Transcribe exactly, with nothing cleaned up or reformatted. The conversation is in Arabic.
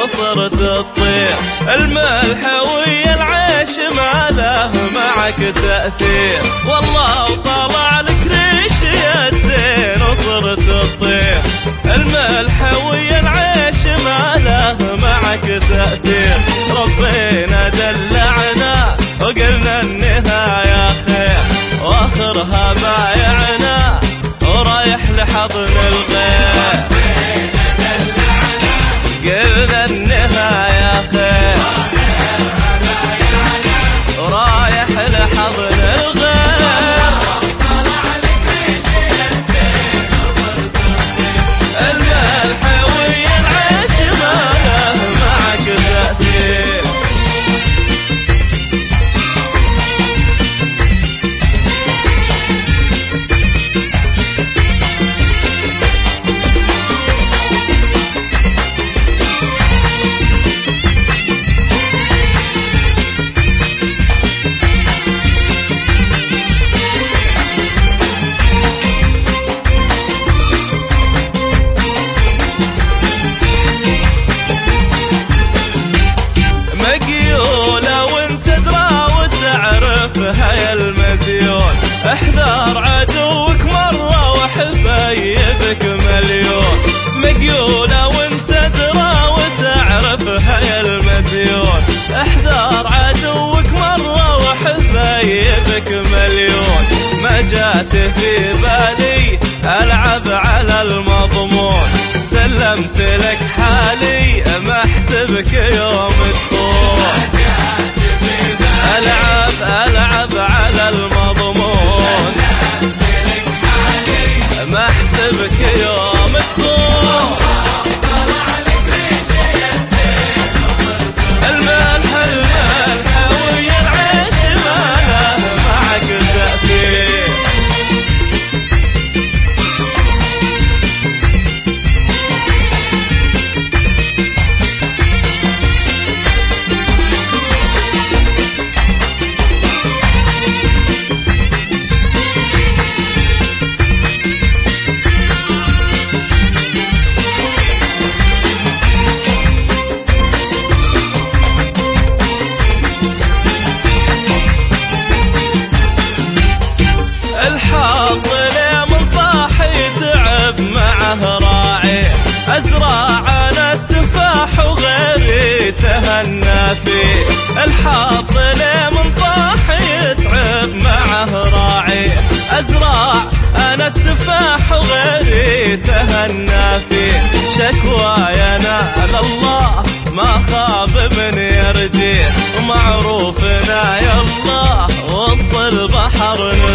وصرت تطير. الملح ويا العيش ما له معك تأثير، والله وطلع لك ريش يا زين وصرت تطير. الملح ويا العيش ما له معك تأثير. ربنا دلعنا وقلنا النهاية خير، واخرها بايعنا ورايح لحضن الغير. قلنا النهاية خير ورايح لحضن الغير. الملح ويا العيش ما له معك تأثير. هيا المزيون احذر عدوك مرة وحبايبك مليون. مقيولة وانت تدرى وتعرف هيا المزيون احذر عدوك مرة وحبايبك مليون. ما جات في بالي العب على المضمون، سلمت لك حالي ما احسبك يوم تخون. العب العب على المضمون ما احسبك يوم تخون. الملح الملح ويا العيش ما له معك تأثير. أزرع أنا التفاح وغيري تهنى فيه. الحظ ليه من طاح يتعب معه راعي. أزرع أنا التفاح وغيري تهنى فيه. شكواي نال الله ما خاب من يرجيه، ومعروفنا يا الله وسط البحر